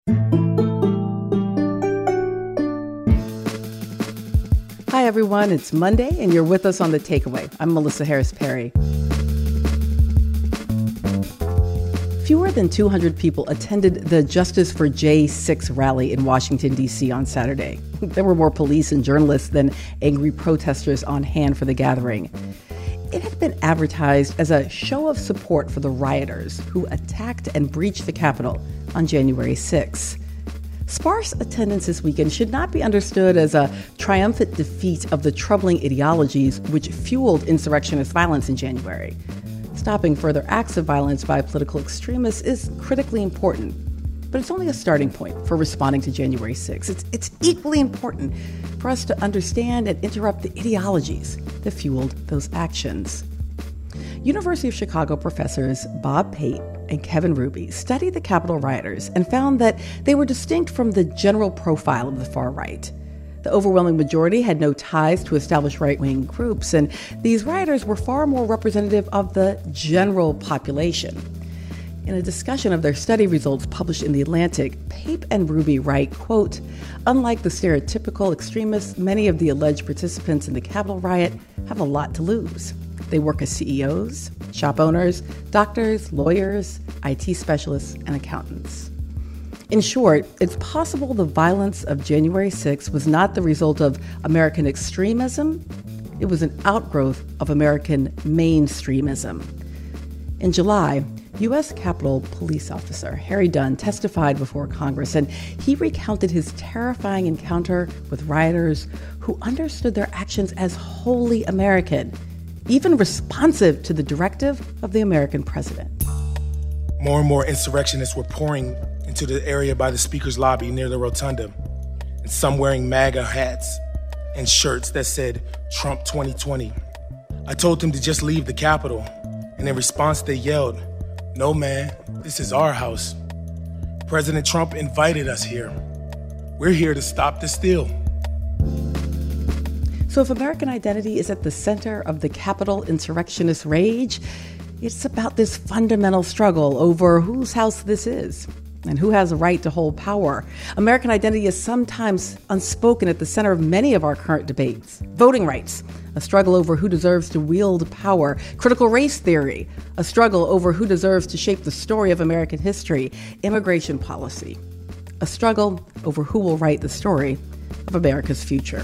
Hi, everyone. It's Monday, and you're with us on The Takeaway. I'm Melissa Harris Perry. Fewer than 200 people attended the Justice for J6 rally in Washington, D.C. on Saturday. There were more police and journalists than angry protesters on hand for the gathering. It had been advertised as a show of support for the rioters who attacked and breached the Capitol on January 6. Sparse attendance this weekend should not be understood as a triumphant defeat of the troubling ideologies which fueled insurrectionist violence in January. Stopping further acts of violence by political extremists is critically important, but it's only a starting point for responding to January 6. It's equally important for us to understand and interrupt the ideologies that fueled those actions. University of Chicago professors Bob Pate and Kevin Ruby studied the Capitol rioters and found that they were distinct from the general profile of the far right. The overwhelming majority had no ties to established right-wing groups, and these rioters were far more representative of the general population. In a discussion of their study results published in The Atlantic, Pape and Ruby write, quote, "Unlike the stereotypical extremists, many of the alleged participants in the Capitol riot have a lot to lose. They work as CEOs, shop owners, doctors, lawyers, IT specialists, and accountants." In short, it's possible the violence of January 6 was not the result of American extremism. It was an outgrowth of American mainstreamism. In July, U.S. Capitol Police Officer Harry Dunn testified before Congress, and he recounted his terrifying encounter with rioters who understood their actions as wholly American, even responsive to the directive of the American president. More and more insurrectionists were pouring into the area by the speaker's lobby near the rotunda, and some wearing MAGA hats and shirts that said Trump 2020. I told them to just leave the Capitol, and in response they yelled, "No, man, this is our house. President Trump invited us here. We're here to stop the steal." So if American identity is at the center of the Capitol insurrectionist rage, it's about this fundamental struggle over whose house this is and who has a right to hold power. American identity is sometimes unspoken at the center of many of our current debates. Voting rights, a struggle over who deserves to wield power. Critical race theory, a struggle over who deserves to shape the story of American history. Immigration policy, a struggle over who will write the story of America's future.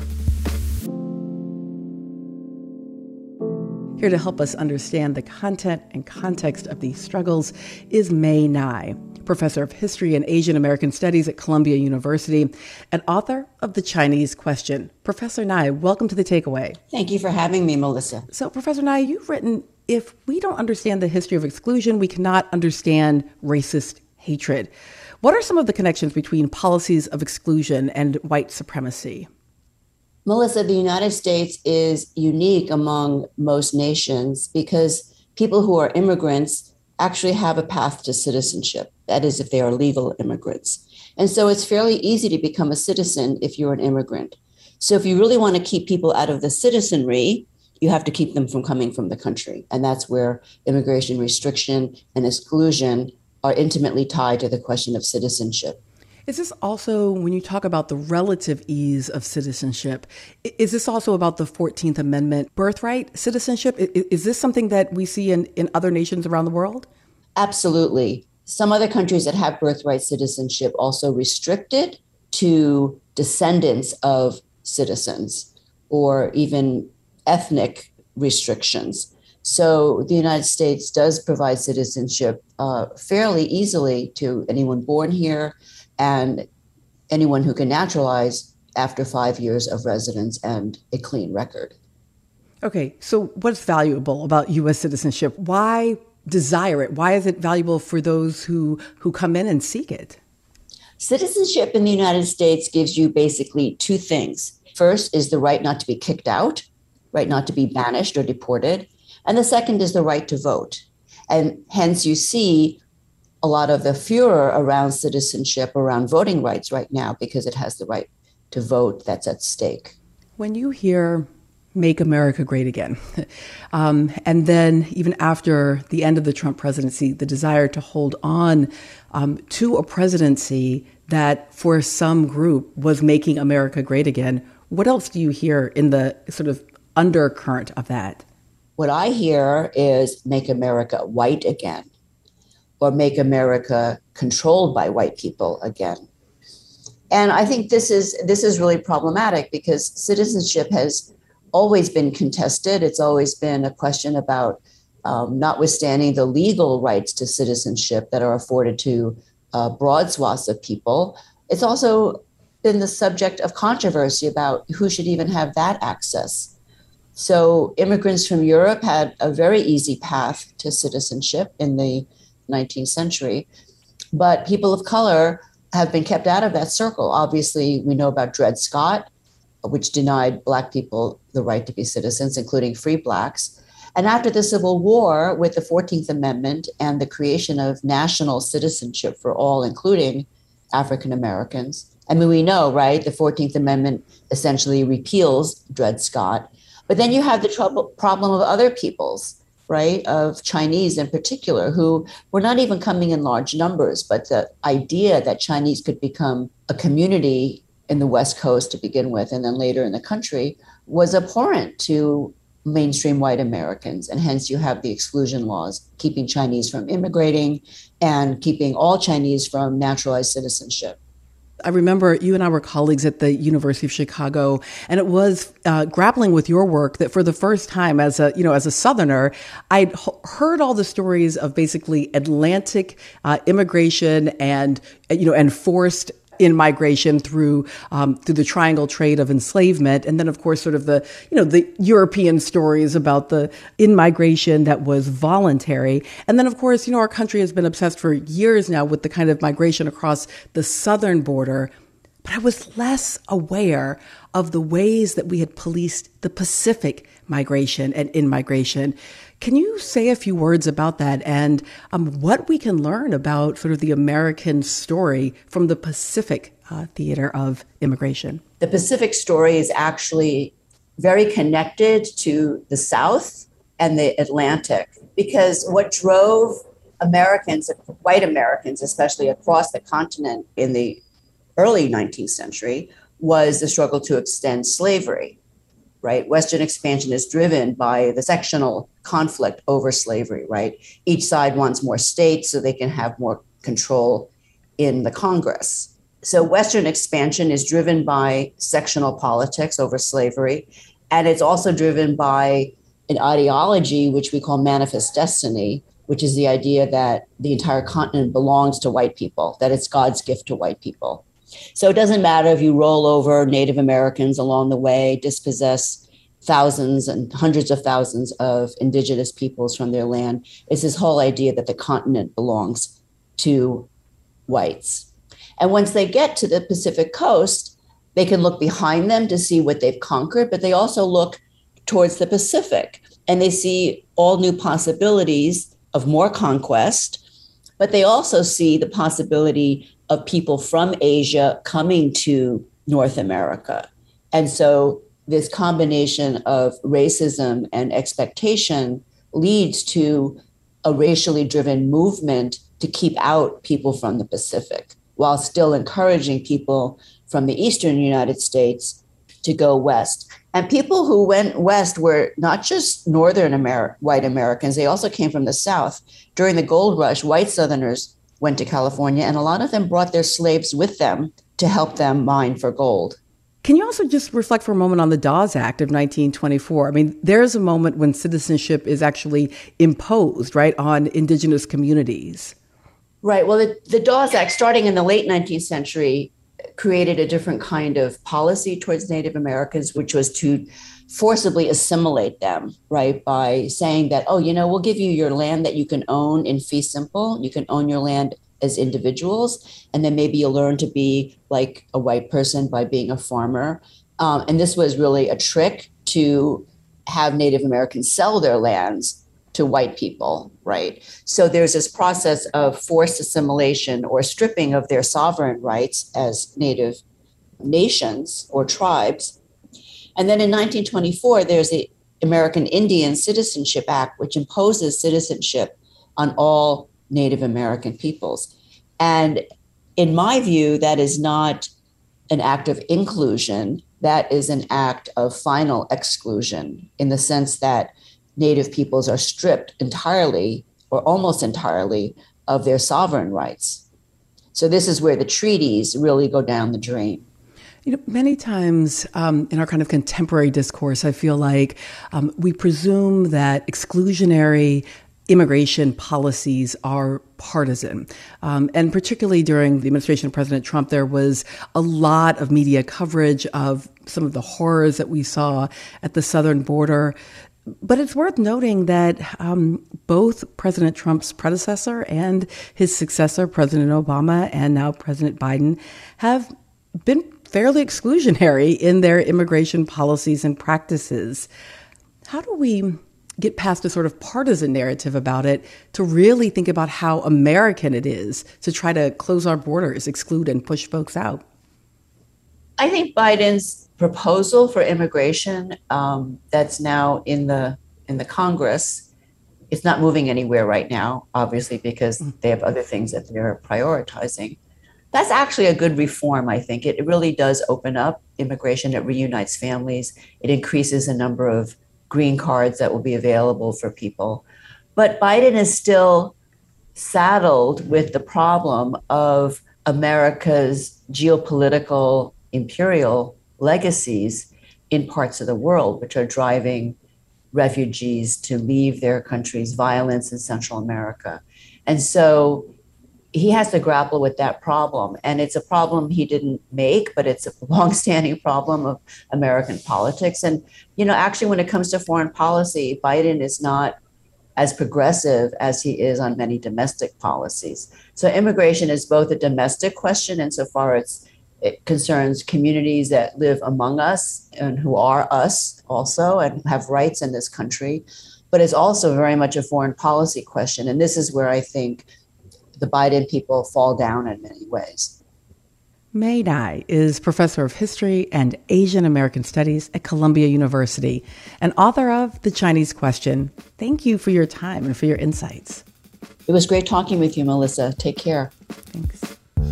Here to help us understand the content and context of these struggles is Mei Nai, professor of history and Asian American studies at Columbia University and author of The Chinese Question. Professor Nai, welcome to The Takeaway. Thank you for having me, Melissa. So, Professor Nai, you've written, if we don't understand the history of exclusion, we cannot understand racist hatred. What are some of the connections between policies of exclusion and white supremacy? Melissa, the United States is unique among most nations because people who are immigrants actually have a path to citizenship. That is, if they are legal immigrants. And so it's fairly easy to become a citizen if you're an immigrant. So if you really want to keep people out of the citizenry, you have to keep them from coming from the country. And that's where immigration restriction and exclusion are intimately tied to the question of citizenship. Is this also, when you talk about the relative ease of citizenship, is this also about the 14th Amendment birthright citizenship? Is this something that we see in other nations around the world? Absolutely. Some other countries that have birthright citizenship also restrict it to descendants of citizens or even ethnic restrictions. So the United States does provide citizenship fairly easily to anyone born here and anyone who can naturalize after 5 years of residence and a clean record. Okay, so what's valuable about U.S. citizenship? Why desire it? Why is it valuable for those who come in and seek it? Citizenship in the United States gives you basically two things. First is the right not to be kicked out, right not to be banished or deported. And the second is the right to vote. And hence you see a lot of the furor around citizenship, around voting rights right now, because it has the right to vote that's at stake. When you hear "Make America Great Again," and then even after the end of the Trump presidency, the desire to hold on to a presidency that for some group was making America great again. What else do you hear in the sort of undercurrent of that? What I hear is make America white again, or make America controlled by white people again. And I think this is really problematic because citizenship has always been contested. It's always been a question about notwithstanding the legal rights to citizenship that are afforded to broad swaths of people. It's also been the subject of controversy about who should even have that access. So immigrants from Europe had a very easy path to citizenship in the 19th century, but people of color have been kept out of that circle. Obviously, we know about Dred Scott, which denied Black people the right to be citizens, including free Blacks. And after the Civil War, with the 14th Amendment and the creation of national citizenship for all, including African Americans, I mean, we know, right, the 14th Amendment essentially repeals Dred Scott. But then you have the problem of other peoples, right, of Chinese in particular, who were not even coming in large numbers, but the idea that Chinese could become a community in the West Coast to begin with, and then later in the country, was abhorrent to mainstream white Americans. And hence you have the exclusion laws, keeping Chinese from immigrating and keeping all Chinese from naturalized citizenship. I remember you and I were colleagues at the University of Chicago, and it was grappling with your work that for the first time as a Southerner, I'd heard all the stories of basically Atlantic immigration and forced in migration through the triangle trade of enslavement. And then, of course, sort of the European stories about the in-migration that was voluntary. And then, of course, our country has been obsessed for years now with the kind of migration across the southern border. But I was less aware of the ways that we had policed the Pacific migration and in-migration. Can you say a few words about that and what we can learn about sort of the American story from the Pacific theater of immigration? The Pacific story is actually very connected to the South and the Atlantic, because what drove Americans, white Americans especially, across the continent in the early 19th century was the struggle to extend slavery. Right? Western expansion is driven by the sectional conflict over slavery, right? Each side wants more states so they can have more control in the Congress. So Western expansion is driven by sectional politics over slavery. And it's also driven by an ideology, which we call manifest destiny, which is the idea that the entire continent belongs to white people, that it's God's gift to white people. So it doesn't matter if you roll over Native Americans along the way, dispossess thousands and hundreds of thousands of indigenous peoples from their land. It's this whole idea that the continent belongs to whites. And once they get to the Pacific coast, they can look behind them to see what they've conquered, but they also look towards the Pacific and they see all new possibilities of more conquest, but they also see the possibility of people from Asia coming to North America. And so this combination of racism and expectation leads to a racially driven movement to keep out people from the Pacific, while still encouraging people from the Eastern United States to go west. And people who went west were not just Northern white Americans, they also came from the South. During the gold rush, white Southerners went to California, and a lot of them brought their slaves with them to help them mine for gold. Can you also just reflect for a moment on the Dawes Act of 1924? I mean, there's a moment when citizenship is actually imposed, right, on indigenous communities. Right. Well, the Dawes Act, starting in the late 19th century, created a different kind of policy towards Native Americans, which was to forcibly assimilate them, right, by saying that, we'll give you your land that you can own in fee simple. You can own your land as individuals, and then maybe you'll learn to be like a white person by being a farmer. And this was really a trick to have Native Americans sell their lands to white people, right? So there's this process of forced assimilation or stripping of their sovereign rights as Native nations or tribes. And then in 1924, there's the American Indian Citizenship Act, which imposes citizenship on all Native American peoples. And In my view, that is not an act of inclusion. That is an act of final exclusion, in the sense that Native peoples are stripped entirely or almost entirely of their sovereign rights. So this is where the treaties really go down the drain. Many times in our kind of contemporary discourse, I feel like we presume that exclusionary immigration policies are partisan. And particularly during the administration of President Trump, there was a lot of media coverage of some of the horrors that we saw at the southern border. But it's worth noting that both President Trump's predecessor and his successor, President Obama, and now President Biden, have been fairly exclusionary in their immigration policies and practices. How do we get past a sort of partisan narrative about it to really think about how American it is to try to close our borders, exclude and push folks out? I think Biden's proposal for immigration that's now in the Congress, it's not moving anywhere right now, obviously, because they have other things that they're prioritizing. That's actually a good reform, I think. It really does open up immigration. It reunites families. It increases the number of green cards that will be available for people. But Biden is still saddled with the problem of America's geopolitical imperial legacies in parts of the world, which are driving refugees to leave their countries, violence in Central America. And so he has to grapple with that problem. And it's a problem he didn't make, but it's a longstanding problem of American politics. And, actually, when it comes to foreign policy, Biden is not as progressive as he is on many domestic policies. So immigration is both a domestic question insofar as it concerns communities that live among us and who are us also and have rights in this country, but it's also very much a foreign policy question. And this is where I think the Biden people fall down in many ways. Mei Dai is professor of history and Asian American studies at Columbia University and author of The Chinese Question. Thank you for your time and for your insights. It was great talking with you, Melissa. Take care. Thanks.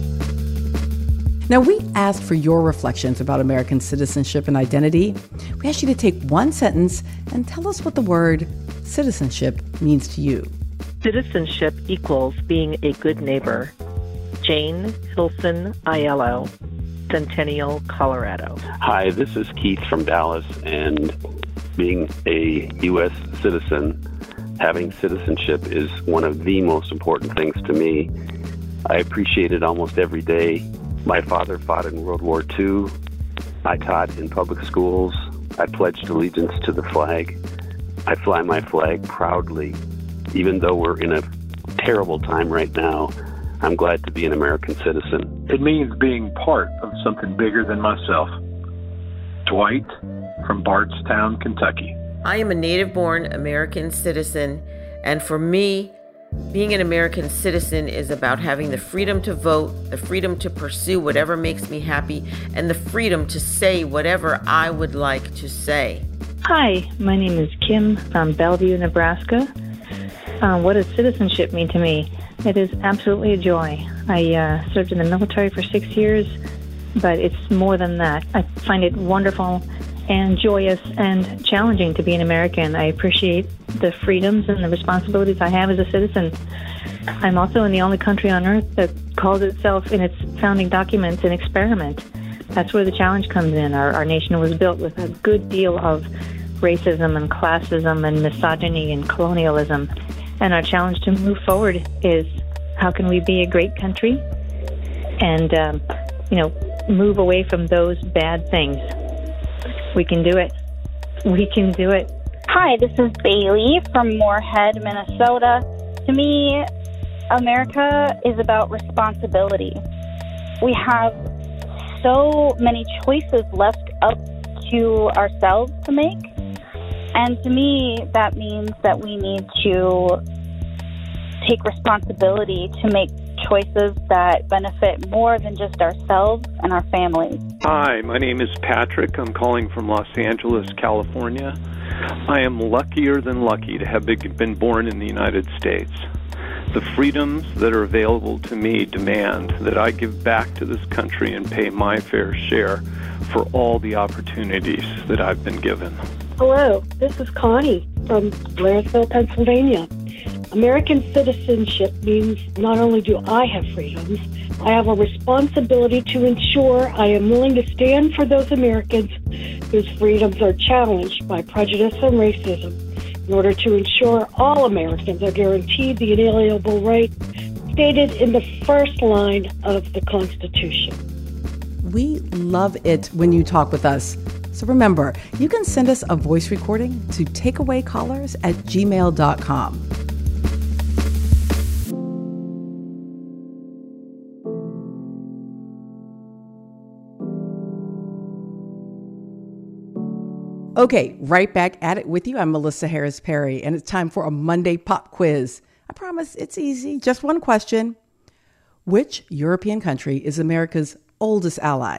Now, we asked for your reflections about American citizenship and identity. We asked you to take one sentence and tell us what the word citizenship means to you. Citizenship equals being a good neighbor. Jane Hilson Aiello, Centennial, Colorado. Hi, this is Keith from Dallas, and being a U.S. citizen, having citizenship is one of the most important things to me. I appreciate it almost every day. My father fought in World War II. I taught in public schools. I pledged allegiance to the flag. I fly my flag proudly. Even though we're in a terrible time right now, I'm glad to be an American citizen. It means being part of something bigger than myself. Dwight from Bardstown, Kentucky. I am a native-born American citizen, and for me, being an American citizen is about having the freedom to vote, the freedom to pursue whatever makes me happy, and the freedom to say whatever I would like to say. Hi, my name is Kim from Bellevue, Nebraska. What does citizenship mean to me? It is absolutely a joy. I served in the military for 6 years, but it's more than that. I find it wonderful and joyous and challenging to be an American. I appreciate the freedoms and the responsibilities I have as a citizen. I'm also in the only country on earth that calls itself in its founding documents an experiment. That's where the challenge comes in. Our nation was built with a good deal of racism and classism and misogyny and colonialism. And our challenge to move forward is how can we be a great country and, move away from those bad things. We can do it. We can do it. Hi, this is Bailey from Moorhead, Minnesota. To me, America is about responsibility. We have so many choices left up to ourselves to make. And to me, that means that we need to take responsibility to make choices that benefit more than just ourselves and our families. Hi, my name is Patrick. I'm calling from Los Angeles, California. I am luckier than lucky to have been born in the United States. The freedoms that are available to me demand that I give back to this country and pay my fair share for all the opportunities that I've been given. Hello, this is Connie from Blairsville, Pennsylvania. American citizenship means not only do I have freedoms, I have a responsibility to ensure I am willing to stand for those Americans whose freedoms are challenged by prejudice and racism in order to ensure all Americans are guaranteed the inalienable right stated in the first line of the Constitution. We love it when you talk with us. So remember, you can send us a voice recording to takeawaycallers@gmail.com. Okay, right back at it with you. I'm Melissa Harris Perry, and it's time for a Monday pop quiz. I promise it's easy. Just one question. Which European country is America's oldest ally?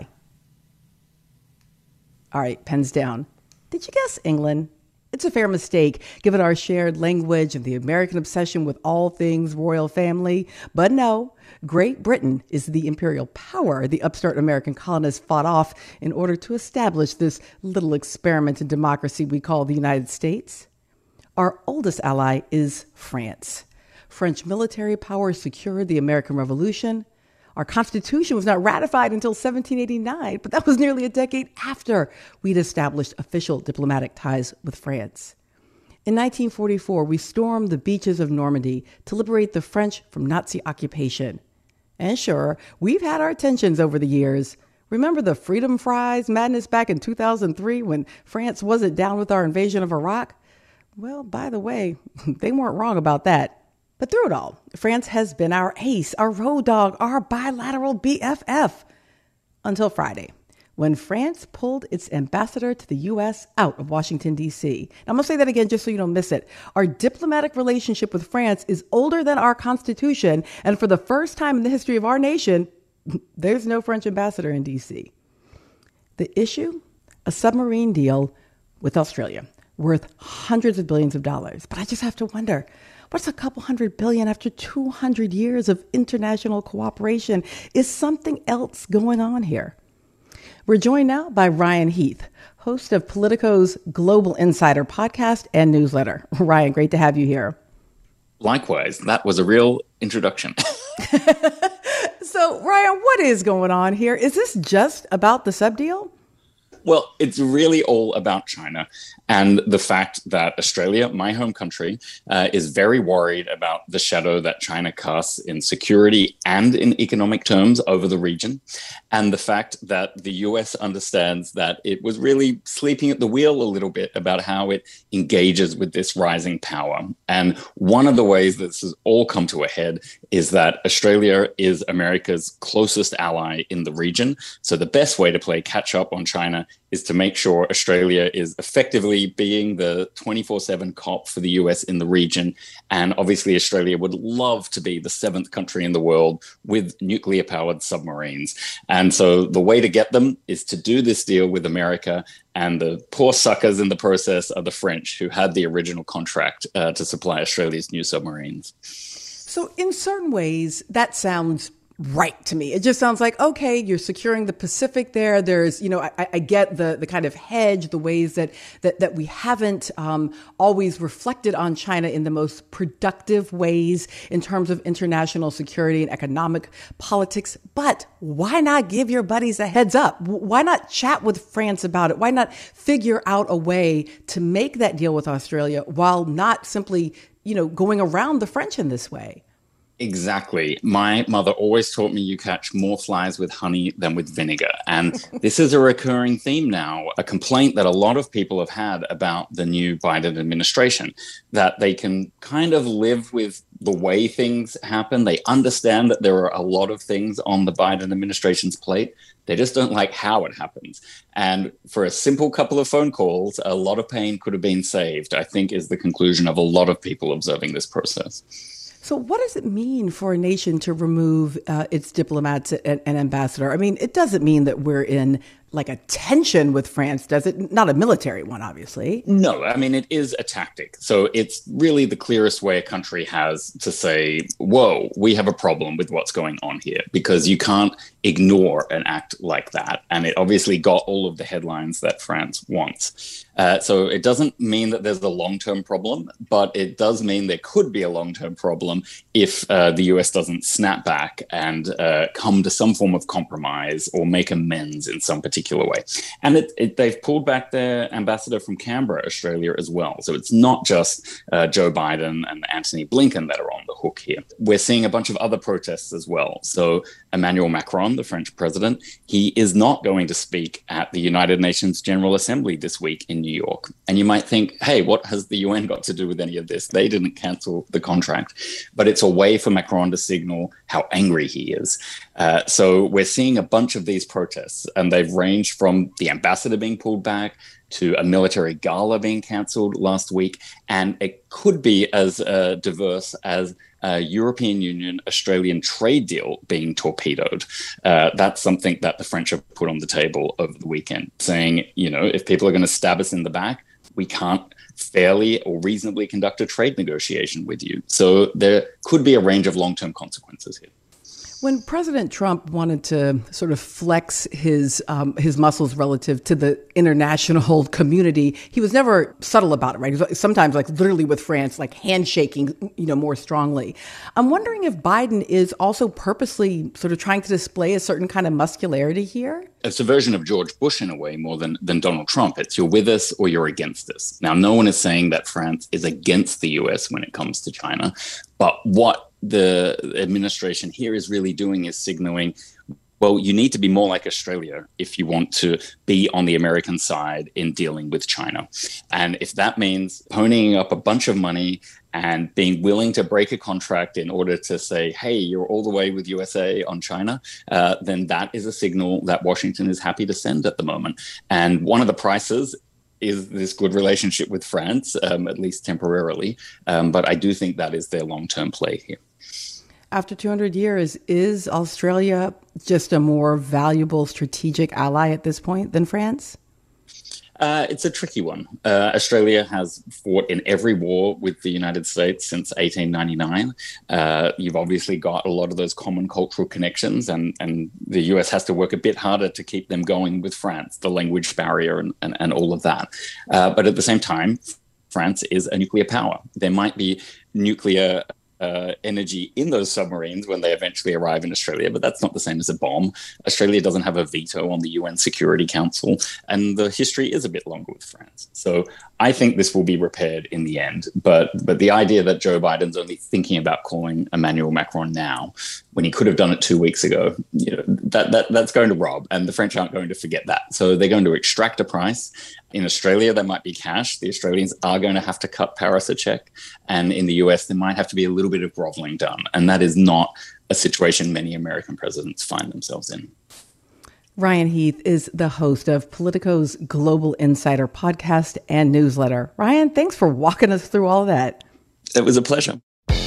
All right, pens down. Did you guess England? It's a fair mistake, given our shared language and the American obsession with all things royal family. But no, Great Britain is the imperial power the upstart American colonists fought off in order to establish this little experiment in democracy we call the United States. Our oldest ally is France. French military power secured the American Revolution. Our Constitution was not ratified until 1789, but that was nearly a decade after we'd established official diplomatic ties with France. In 1944, we stormed the beaches of Normandy to liberate the French from Nazi occupation. And sure, we've had our tensions over the years. Remember the Freedom Fries madness back in 2003 when France wasn't down with our invasion of Iraq? Well, by the way, they weren't wrong about that. But through it all, France has been our ace, our road dog, our bilateral BFF. Until Friday, when France pulled its ambassador to the U.S. out of Washington, D.C. Now, I'm going to say that again just so you don't miss it. Our diplomatic relationship with France is older than our Constitution, and for the first time in the history of our nation, there's no French ambassador in D.C. The issue? A submarine deal with Australia worth hundreds of billions of dollars. But I just have to wonder, what's a couple $100 billion after 200 years of international cooperation? Is something else going on here? We're joined now by Ryan Heath, host of Politico's Global Insider podcast and newsletter. Ryan, great to have you here. Likewise. That was a real introduction. So, Ryan, what is going on here? Is this just about the sub deal? Well, it's really all about China and the fact that Australia, my home country, is very worried about the shadow that China casts in security and in economic terms over the region, and the fact that the US understands that it was really sleeping at the wheel a little bit about how it engages with this rising power. And one of the ways this has all come to a head is that Australia is America's closest ally in the region. So the best way to play catch up on China is to make sure Australia is effectively being the 24/7 cop for the US in the region. And obviously, Australia would love to be the 7th country in the world with nuclear-powered submarines. And so the way to get them is to do this deal with America. And the poor suckers in the process are the French, who had the original contract to supply Australia's new submarines. So in certain ways, that sounds right to me. It just sounds like, okay, you're securing the Pacific there. There's, I get the kind of hedge, the ways that we haven't always reflected on China in the most productive ways in terms of international security and economic politics. But why not give your buddies a heads up? Why not chat with France about it? Why not figure out a way to make that deal with Australia while not simply, going around the French in this way? Exactly. My mother always taught me you catch more flies with honey than with vinegar. And this is a recurring theme now, a complaint that a lot of people have had about the new Biden administration, that they can kind of live with the way things happen. They understand that there are a lot of things on the Biden administration's plate. They just don't like how it happens. And for a simple couple of phone calls, a lot of pain could have been saved, I think, is the conclusion of a lot of people observing this process. So what does it mean for a nation to remove its diplomats and ambassador? I mean, it doesn't mean that we're in like a tension with France, does it? Not a military one, obviously. No, I mean, it is a tactic. So it's really the clearest way a country has to say, whoa, we have a problem with what's going on here, because you can't ignore an act like that. And it obviously got all of the headlines that France wants. So it doesn't mean that there's a long-term problem, but it does mean there could be a long-term problem if the US doesn't snap back and come to some form of compromise or make amends in some particular way. And they've pulled back their ambassador from Canberra, Australia, as well. So it's not just Joe Biden and Antony Blinken that are on the hook here. We're seeing a bunch of other protests as well. So Emmanuel Macron, the French president, he is not going to speak at the United Nations General Assembly this week in New York. And you might think, hey, what has the UN got to do with any of this? They didn't cancel the contract. But it's a way for Macron to signal how angry he is. So we're seeing a bunch of these protests, and they've ranged from the ambassador being pulled back to a military gala being cancelled last week. And it could be as diverse as a European Union Australian trade deal being torpedoed. That's something that the French have put on the table over the weekend, saying, you know, if people are going to stab us in the back, we can't fairly or reasonably conduct a trade negotiation with you. So there could be a range of long-term consequences here. When President Trump wanted to sort of flex his muscles relative to the international community, he was never subtle about it, right? He was sometimes, like literally with France, like handshaking, more strongly. I'm wondering if Biden is also purposely sort of trying to display a certain kind of muscularity here? It's a version of George Bush in a way more than Donald Trump. It's you're with us or you're against us. Now, no one is saying that France is against the US when it comes to China, but what the administration here is really doing is signaling, well, you need to be more like Australia if you want to be on the American side in dealing with China. And if that means ponying up a bunch of money and being willing to break a contract in order to say, hey, you're all the way with USA on China, then that is a signal that Washington is happy to send at the moment. And one of the prices is this good relationship with France, at least temporarily. But I do think that is their long-term play here. After 200 years, is Australia just a more valuable strategic ally at this point than France? It's a tricky one. Australia has fought in every war with the United States since 1899. You've obviously got a lot of those common cultural connections, and the US has to work a bit harder to keep them going with France, the language barrier and all of that. But at the same time, France is a nuclear power. There might be nuclear energy in those submarines when they eventually arrive in Australia, but that's not the same as a bomb. Australia doesn't have a veto on the UN Security Council, and the history is a bit longer with France. So I think this will be repaired in the end. But the idea that Joe Biden's only thinking about calling Emmanuel Macron now, when he could have done it 2 weeks ago, that's going to rob, and the French aren't going to forget that. So they're going to extract a price. In Australia, there might be cash. The Australians are going to have to cut Paris a check. And in the US, there might have to be a little bit of groveling done. And that is not a situation many American presidents find themselves in. Ryan Heath is the host of Politico's Global Insider podcast and newsletter. Ryan, thanks for walking us through all of that. It was a pleasure.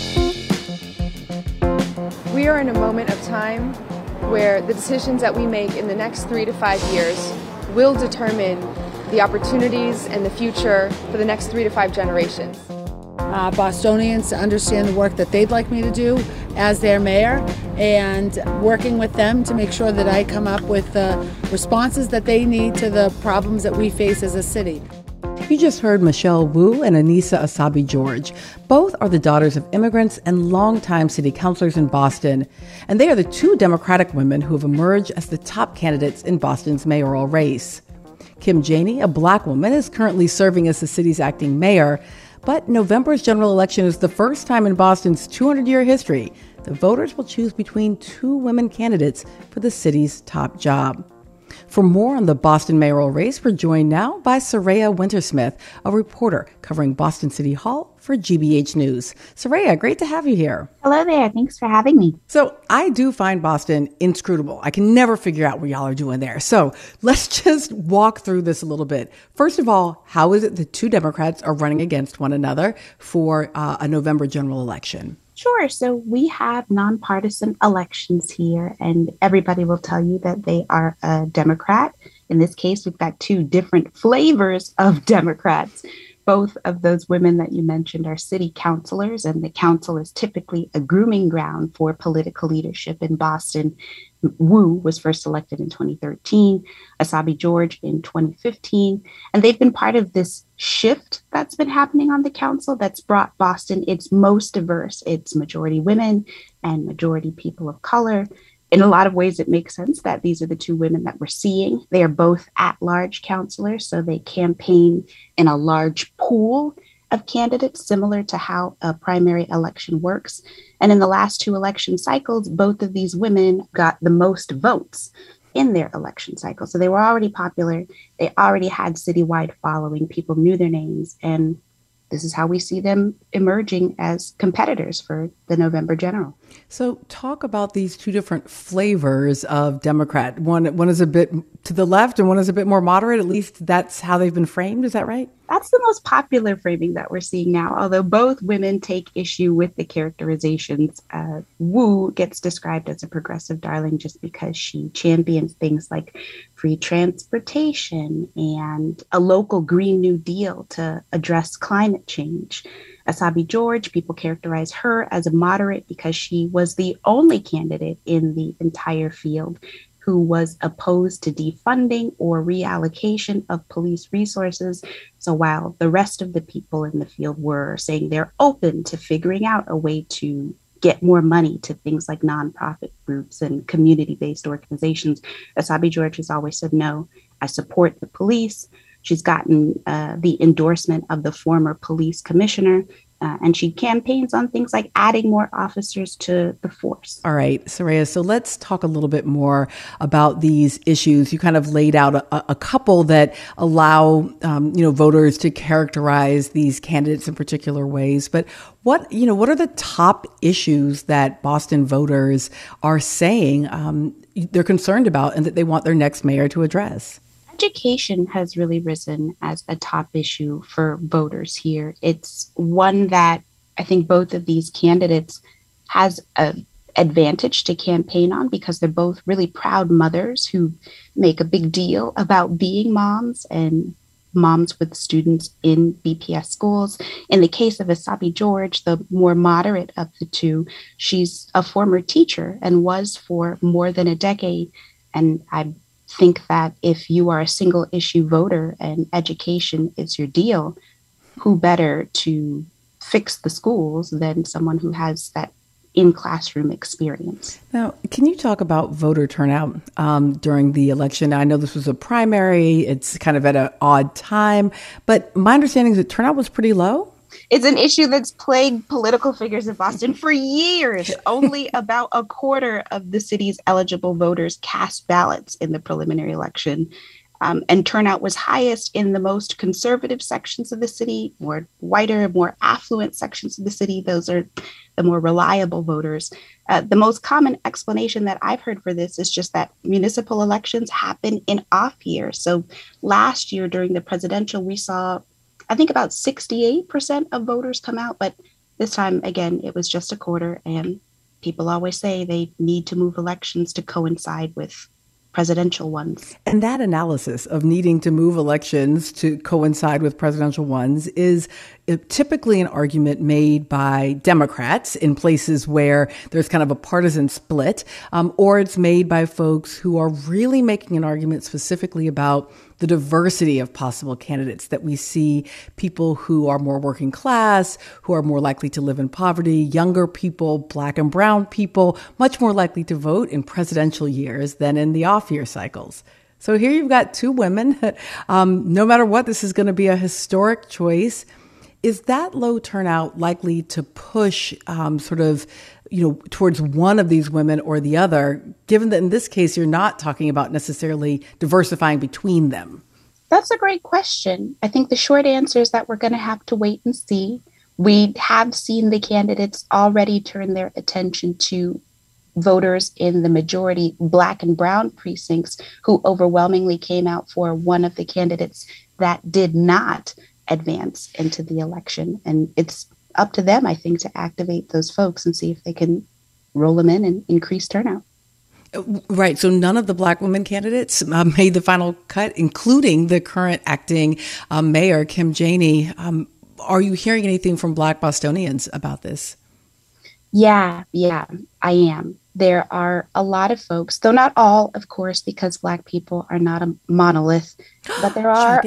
We are in a moment of time where the decisions that we make in the next 3 to 5 years will determine the opportunities and the future for the next 3 to 5 generations. Bostonians to understand the work that they'd like me to do as their mayor, and working with them to make sure that I come up with the responses that they need to the problems that we face as a city. You just heard Michelle Wu and Anissa Asabi George. Both are the daughters of immigrants and longtime city councilors in Boston. And they are the two Democratic women who have emerged as the top candidates in Boston's mayoral race. Kim Janey, a black woman, is currently serving as the city's acting mayor. But November's general election is the first time in Boston's 200-year history the voters will choose between two women candidates for the city's top job. For more on the Boston mayoral race, we're joined now by Soraya Wintersmith, a reporter covering Boston City Hall for GBH News. Soraya, great to have you here. Hello there. Thanks for having me. So I do find Boston inscrutable. I can never figure out what y'all are doing there. So let's just walk through this a little bit. First of all, how is it that two Democrats are running against one another for a November general election? Sure. So we have nonpartisan elections here, and everybody will tell you that they are a Democrat In this case, we've got two different flavors of Democrats. Both of those women that you mentioned are city councilors, and the council is typically a grooming ground for political leadership in Boston. Wu was first elected in 2013, Asabi George in 2015, and they've been part of this shift that's been happening on the council that's brought Boston its most diverse. It's majority women and majority people of color. In a lot of ways, it makes sense that these are the two women that we're seeing. They are both at-large counselors, so they campaign in a large pool of candidates, similar to how a primary election works. And in the last two election cycles, both of these women got the most votes in their election cycle. So they were already popular. They already had citywide following. People knew their names. And this is how we see them emerging as competitors for the November general. So talk about these two different flavors of Democrat. One is a bit to the left and one is a bit more moderate. At least that's how they've been framed. Is that right? That's the most popular framing that we're seeing now, although both women take issue with the characterizations. Wu gets described as a progressive darling just because she champions things like free transportation and a local Green New Deal to address climate change. Asabi George, people characterize her as a moderate because she was the only candidate in the entire field who was opposed to defunding or reallocation of police resources. So while the rest of the people in the field were saying they're open to figuring out a way to get more money to things like nonprofit groups and community-based organizations, Asabi George has always said, no, I support the police. She's gotten the endorsement of the former police commissioner, and she campaigns on things like adding more officers to the force. All right, Soraya, so let's talk a little bit more about these issues. You kind of laid out a couple that allow voters to characterize these candidates in particular ways. But what are the top issues that Boston voters are saying they're concerned about and that they want their next mayor to address? Education has really risen as a top issue for voters here. It's one that I think both of these candidates has an advantage to campaign on because they're both really proud mothers who make a big deal about being moms and moms with students in BPS schools. In the case of Asabi George, the more moderate of the two, she's a former teacher and was for more than a decade. And I think that if you are a single issue voter and education is your deal, who better to fix the schools than someone who has that in-classroom experience. Now, can you talk about voter turnout during the election? I know this was a primary. It's kind of at an odd time, but my understanding is that turnout was pretty low. It's an issue that's plagued political figures in Boston for years. Only about a quarter of the city's eligible voters cast ballots in the preliminary election. And turnout was highest in the most conservative sections of the city, more whiter, more affluent sections of the city. Those are the more reliable voters. The most common explanation that I've heard for this is just that municipal elections happen in off years. So last year during the presidential, we saw I think about 68% of voters come out, but this time, again, it was just a quarter. And people always say they need to move elections to coincide with presidential ones. And that analysis of needing to move elections to coincide with presidential ones is typically an argument made by Democrats in places where there's kind of a partisan split, or it's made by folks who are really making an argument specifically about the diversity of possible candidates, that we see people who are more working class, who are more likely to live in poverty, younger people, Black and brown people, much more likely to vote in presidential years than in the off-year cycles. So here you've got two women. No matter what, this is going to be a historic choice. Is that low turnout likely to push towards one of these women or the other, given that in this case, you're not talking about necessarily diversifying between them? That's a great question. I think the short answer is that we're going to have to wait and see. We have seen the candidates already turn their attention to voters in the majority Black and brown precincts who overwhelmingly came out for one of the candidates that did not advance into the election. And it's up to them, I think, to activate those folks and see if they can roll them in and increase turnout. Right. So none of the Black women candidates made the final cut, including the current acting mayor, Kim Janey. Are you hearing anything from Black Bostonians about this? Yeah, I am. There are a lot of folks, though not all, of course, because Black people are not a monolith, but there are.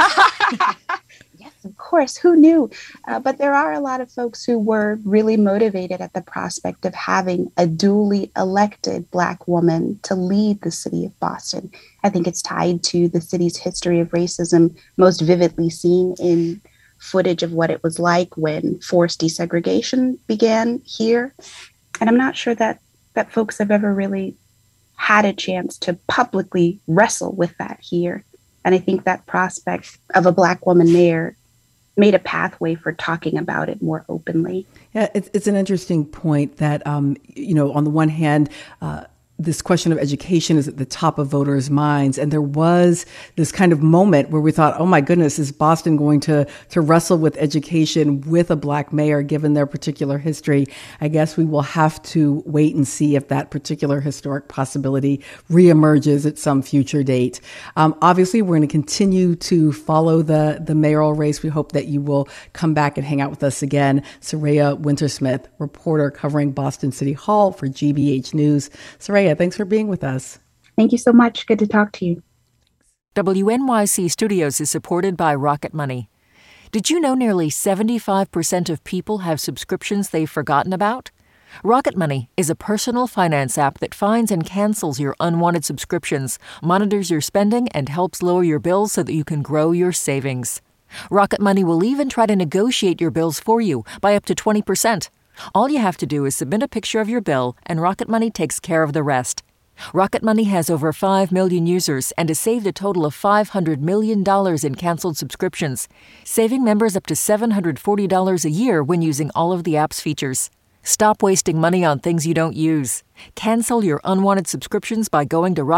Yes, of course. Who knew? But there are a lot of folks who were really motivated at the prospect of having a duly elected Black woman to lead the city of Boston. I think it's tied to the city's history of racism, most vividly seen in footage of what it was like when forced desegregation began here. And I'm not sure that folks have ever really had a chance to publicly wrestle with that here. And I think that prospect of a Black woman mayor made a pathway for talking about it more openly. Yeah, it's an interesting point that, on the one hand, this question of education is at the top of voters' minds. And there was this kind of moment where we thought, oh my goodness, is Boston going to wrestle with education with a Black mayor given their particular history? I guess we will have to wait and see if that particular historic possibility reemerges at some future date. Obviously, we're going to continue to follow the mayoral race. We hope that you will come back and hang out with us again. Soraya Wintersmith, reporter covering Boston City Hall for GBH News. Soraya, thanks for being with us. Thank you so much. Good to talk to you. WNYC Studios is supported by Rocket Money. Did you know nearly 75% of people have subscriptions they've forgotten about? Rocket Money is a personal finance app that finds and cancels your unwanted subscriptions, monitors your spending, and helps lower your bills so that you can grow your savings. Rocket Money will even try to negotiate your bills for you by up to 20%. All you have to do is submit a picture of your bill, and Rocket Money takes care of the rest. Rocket Money has over 5 million users and has saved a total of $500 million in canceled subscriptions, saving members up to $740 a year when using all of the app's features. Stop wasting money on things you don't use. Cancel your unwanted subscriptions by going to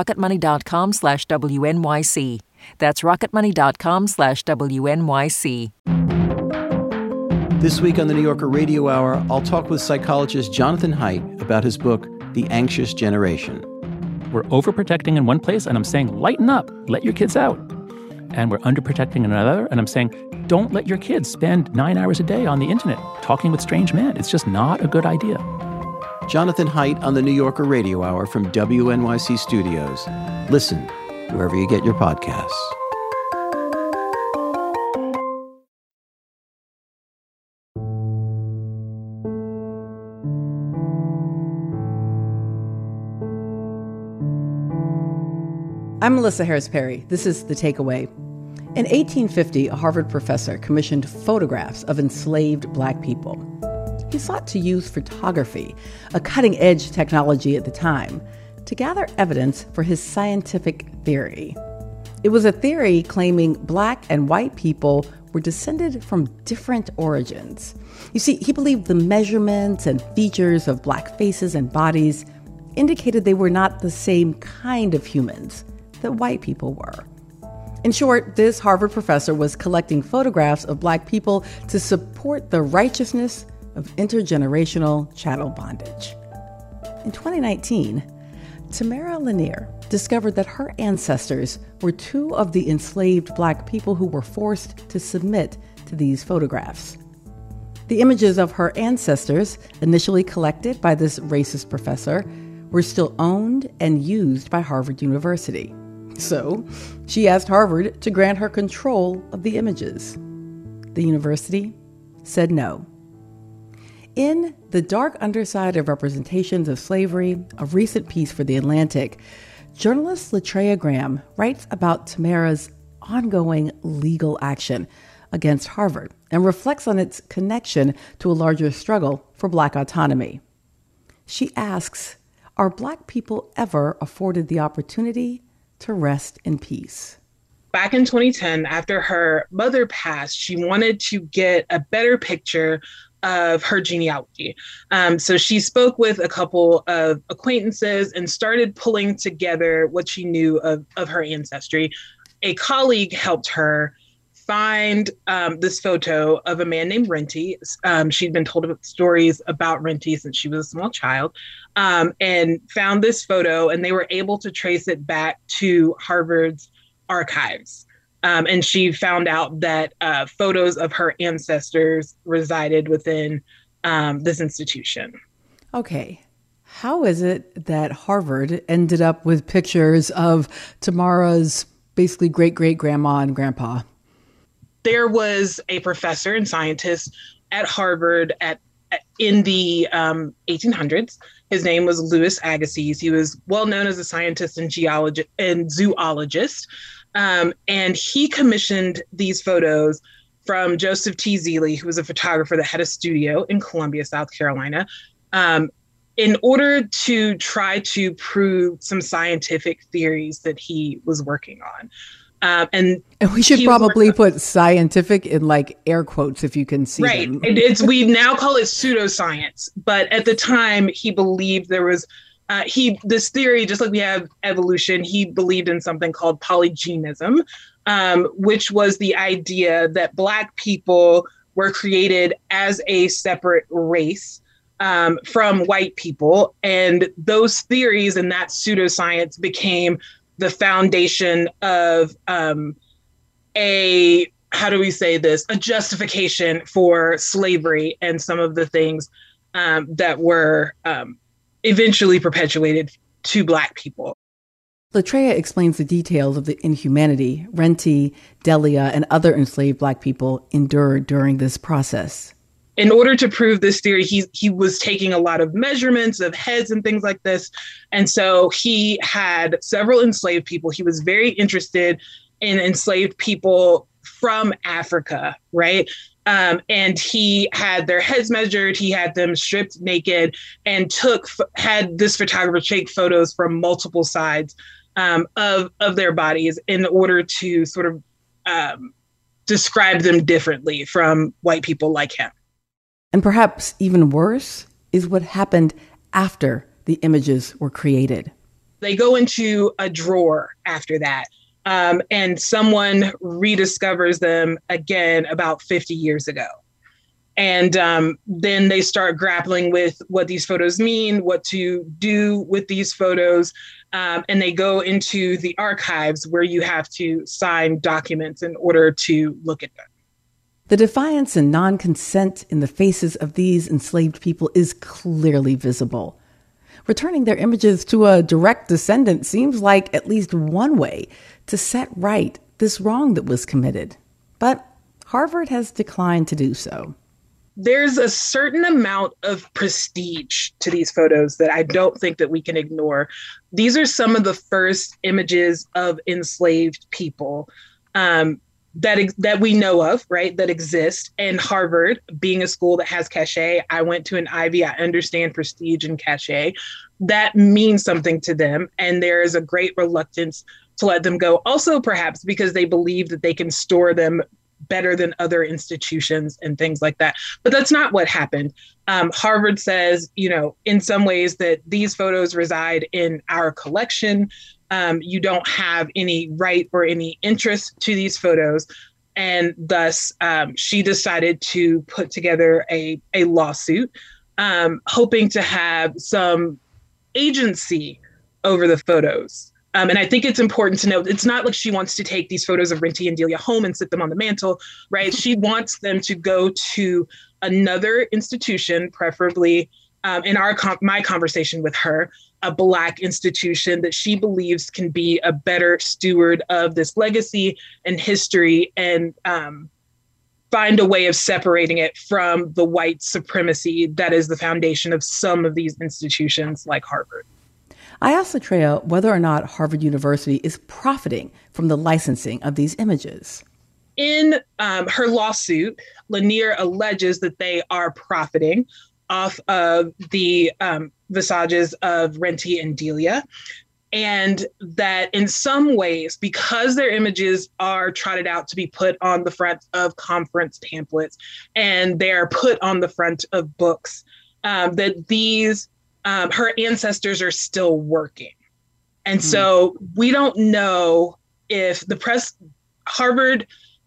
rocketmoney.com/WNYC. That's rocketmoney.com/WNYC. This week on the New Yorker Radio Hour, I'll talk with psychologist Jonathan Haidt about his book, The Anxious Generation. We're overprotecting in one place, and I'm saying, lighten up, let your kids out. And we're underprotecting in another, and I'm saying, don't let your kids spend 9 hours a day on the internet talking with strange men. It's just not a good idea. Jonathan Haidt on the New Yorker Radio Hour from WNYC Studios. Listen wherever you get your podcasts. I'm Melissa Harris Perry. This is The Takeaway. In 1850, a Harvard professor commissioned photographs of enslaved Black people. He sought to use photography, a cutting-edge technology at the time, to gather evidence for his scientific theory. It was a theory claiming Black and white people were descended from different origins. You see, he believed the measurements and features of Black faces and bodies indicated they were not the same kind of humans that white people were. In short, this Harvard professor was collecting photographs of Black people to support the righteousness of intergenerational chattel bondage. In 2019, Tamara Lanier discovered that her ancestors were two of the enslaved Black people who were forced to submit to these photographs. The images of her ancestors, initially collected by this racist professor, were still owned and used by Harvard University. So she asked Harvard to grant her control of the images. The university said no. In The Dark Underside of Representations of Slavery, a recent piece for The Atlantic, journalist Latreia Graham writes about Tamara's ongoing legal action against Harvard and reflects on its connection to a larger struggle for Black autonomy. She asks, are Black people ever afforded the opportunity to rest in peace? Back in 2010, after her mother passed, she wanted to get a better picture of her genealogy. So she spoke with a couple of acquaintances and started pulling together what she knew of her ancestry. A colleague helped her find this photo of a man named Renty. She'd been told stories about Renty since she was a small child, and found this photo, and they were able to trace it back to Harvard's archives. And she found out that photos of her ancestors resided within this institution. Okay. How is it that Harvard ended up with pictures of Tamara's basically great-great-grandma and grandpa? There was a professor and scientist at Harvard in the 1800s. His name was Louis Agassiz. He was well known as a scientist and zoologist. And he commissioned these photos from Joseph T. Zealy, who was a photographer that had a studio in Columbia, South Carolina, in order to try to prove some scientific theories that he was working on. And we should probably put scientific in like air quotes if you can see them. Right. We now call it pseudoscience. But at the time, he believed there was this theory, just like we have evolution, he believed in something called polygenism, which was the idea that Black people were created as a separate race from white people. And those theories and that pseudoscience became the foundation of a justification for slavery and some of the things that were eventually perpetuated to Black people. Latreia explains the details of the inhumanity Renty, Delia, and other enslaved Black people endured during this process. In order to prove this theory, he was taking a lot of measurements of heads and things like this. And so he had several enslaved people. He was very interested in enslaved people from Africa, right? And he had their heads measured. He had them stripped naked and had this photographer take photos from multiple sides of their bodies in order to sort of describe them differently from white people like him. And perhaps even worse is what happened after the images were created. They go into a drawer after that, and someone rediscovers them again about 50 years ago. And then they start grappling with what these photos mean, what to do with these photos, and they go into the archives where you have to sign documents in order to look at them. The defiance and non-consent in the faces of these enslaved people is clearly visible. Returning their images to a direct descendant seems like at least one way to set right this wrong that was committed. But Harvard has declined to do so. There's a certain amount of prestige to these photos that I don't think that we can ignore. These are some of the first images of enslaved people that we know of, right, that exist. And Harvard, being a school that has cachet, I went to an Ivy, I understand prestige and cachet. That means something to them. And there is a great reluctance to let them go. Also, perhaps because they believe that they can store them better than other institutions and things like that. But that's not what happened. Harvard says, in some ways that these photos reside in our collection. You don't have any right or any interest to these photos. And thus, she decided to put together a lawsuit, hoping to have some agency over the photos. And I think it's important to note, it's not like she wants to take these photos of Renty and Delia home and sit them on the mantle, right? She wants them to go to another institution, preferably in my conversation with her, a Black institution that she believes can be a better steward of this legacy and history and find a way of separating it from the white supremacy that is the foundation of some of these institutions like Harvard. I asked Latreia whether or not Harvard University is profiting from the licensing of these images. In her lawsuit, Lanier alleges that they are profiting off of the visages of Renty and Delia, and that in some ways, because their images are trotted out to be put on the front of conference pamphlets and they're put on the front of books, that these her ancestors are still working. And so we don't know if Harvard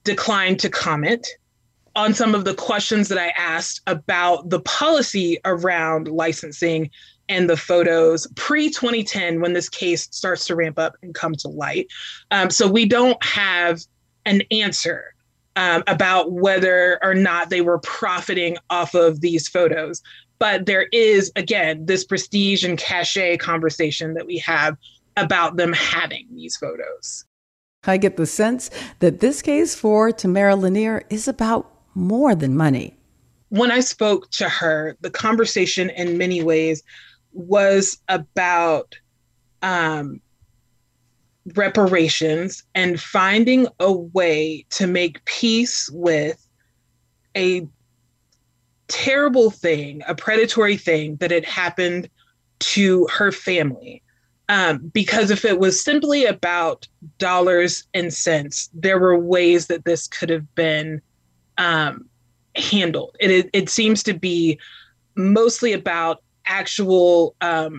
declined to comment on some of the questions that I asked about the policy around licensing and the photos pre-2010 when this case starts to ramp up and come to light. So we don't have an answer about whether or not they were profiting off of these photos. But there is, again, this prestige and cachet conversation that we have about them having these photos. I get the sense that this case for Tamara Lanier is about more than money. When I spoke to her, the conversation in many ways was about reparations and finding a way to make peace with a terrible thing, a predatory thing that had happened to her family. Because if it was simply about dollars and cents, there were ways that this could have been handled. It seems to be mostly about actual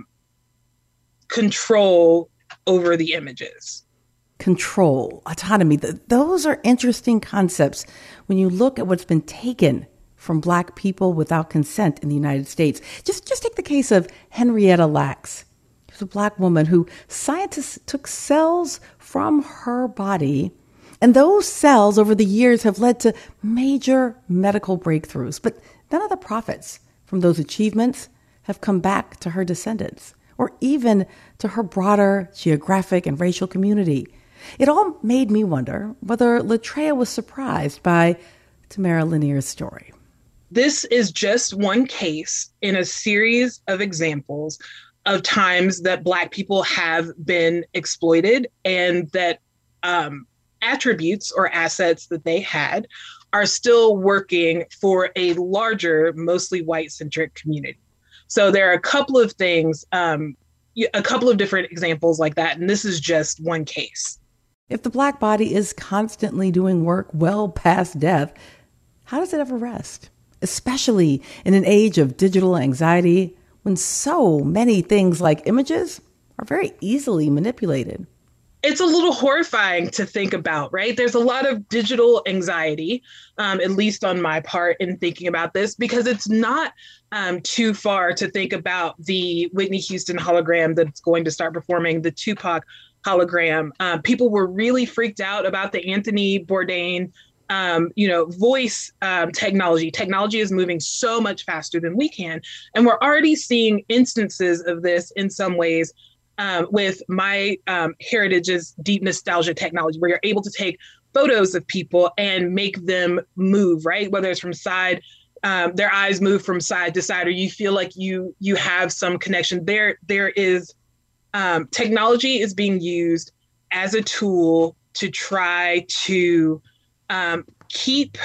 control over the images. Control, autonomy, those are interesting concepts when you look at what's been taken from Black people without consent in the United States. Just take the case of Henrietta Lacks. She was a Black woman who scientists took cells from her body, and those cells over the years have led to major medical breakthroughs. But none of the profits from those achievements have come back to her descendants, or even to her broader geographic and racial community. It all made me wonder whether Latreia was surprised by Tamara Lanier's story. This is just one case in a series of examples of times that Black people have been exploited, and that attributes or assets that they had are still working for a larger, mostly white-centric community. So there are a couple of things, a couple of different examples like that, and this is just one case. If the Black body is constantly doing work well past death, how does it ever rest? Especially in an age of digital anxiety, when so many things like images are very easily manipulated. It's a little horrifying to think about, right? There's a lot of digital anxiety, at least on my part, in thinking about this, because it's not too far to think about the Whitney Houston hologram that's going to start performing, the Tupac hologram. People were really freaked out about the Anthony Bourdain voice technology. Technology is moving so much faster than we can. And we're already seeing instances of this in some ways with My Heritage's deep nostalgia technology, where you're able to take photos of people and make them move, right? Whether it's from side, their eyes move from side to side, or you feel like you have some connection. There is technology is being used as a tool to try to keep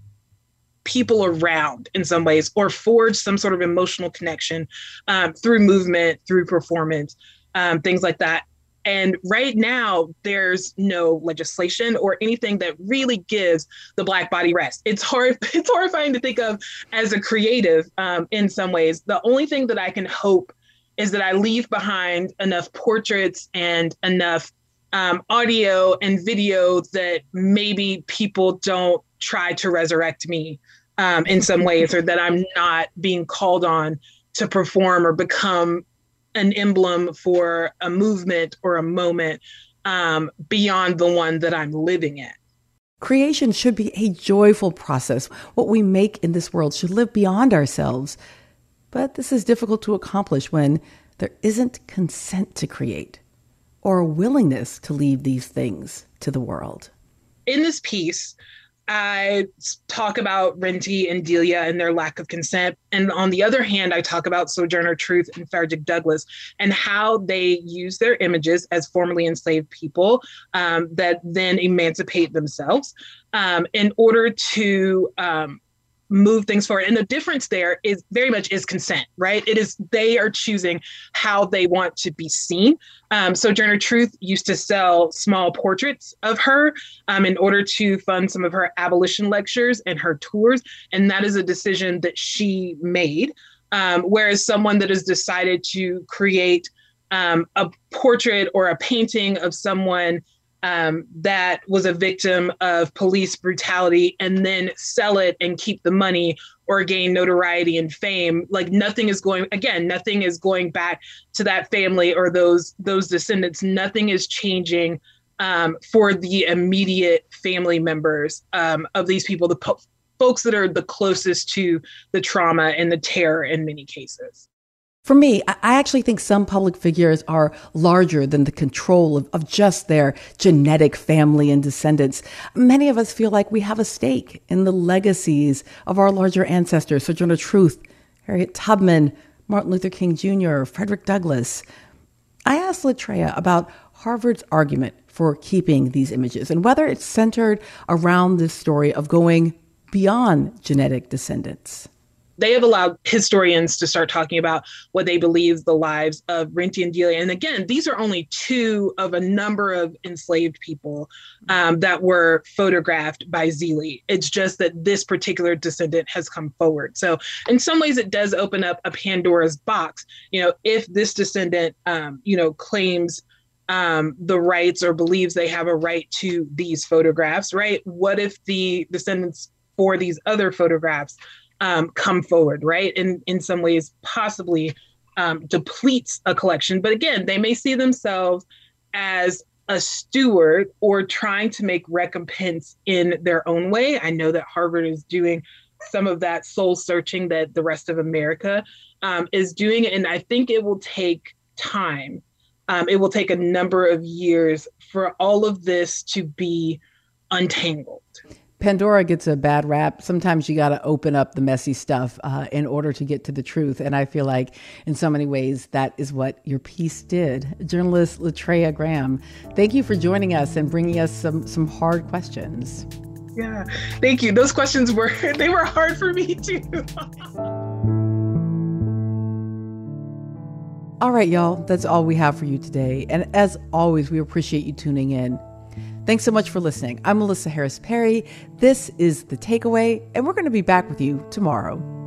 people around in some ways, or forge some sort of emotional connection through movement, through performance, things like that. And right now, there's no legislation or anything that really gives the Black body rest. It's horrifying to think of as a creative in some ways. The only thing that I can hope is that I leave behind enough portraits and enough audio and video that maybe people don't try to resurrect me in some ways, or that I'm not being called on to perform or become an emblem for a movement or a moment beyond the one that I'm living in. Creation should be a joyful process. What we make in this world should live beyond ourselves. But this is difficult to accomplish when there isn't consent to create, or a willingness to leave these things to the world. In this piece, I talk about Rinty and Delia and their lack of consent. And on the other hand, I talk about Sojourner Truth and Frederick Douglass and how they use their images as formerly enslaved people that then emancipate themselves in order to move things forward. And the difference there is very much is consent, right? It is, they are choosing how they want to be seen. Sojourner Truth used to sell small portraits of her in order to fund some of her abolition lectures and her tours. And that is a decision that she made. Whereas someone that has decided to create a portrait or a painting of someone that was a victim of police brutality and then sell it and keep the money or gain notoriety and fame. Like nothing is going back to that family or those descendants. Nothing is changing for the immediate family members of these people, the folks that are the closest to the trauma and the terror in many cases. For me, I actually think some public figures are larger than the control of just their genetic family and descendants. Many of us feel like we have a stake in the legacies of our larger ancestors, Sojourner Truth, Harriet Tubman, Martin Luther King Jr., Frederick Douglass. I asked Latreia about Harvard's argument for keeping these images and whether it's centered around this story of going beyond genetic descendants. They have allowed historians to start talking about what they believe the lives of Rinty and Delia. And again, these are only two of a number of enslaved people that were photographed by Zealy. It's just that this particular descendant has come forward. So in some ways, it does open up a Pandora's box. If this descendant, claims the rights or believes they have a right to these photographs, right? What if the descendants for these other photographs come forward, right? In some ways, possibly depletes a collection. But again, they may see themselves as a steward or trying to make recompense in their own way. I know that Harvard is doing some of that soul searching that the rest of America is doing. And I think it will take time. It will take a number of years for all of this to be untangled. Pandora gets a bad rap. Sometimes you got to open up the messy stuff in order to get to the truth. And I feel like in so many ways, that is what your piece did. Journalist Latreia Graham, thank you for joining us and bringing us some hard questions. Yeah, thank you. Those questions were hard for me too. All right, y'all, that's all we have for you today. And as always, we appreciate you tuning in. Thanks so much for listening. I'm Melissa Harris Perry. This is The Takeaway, and we're going to be back with you tomorrow.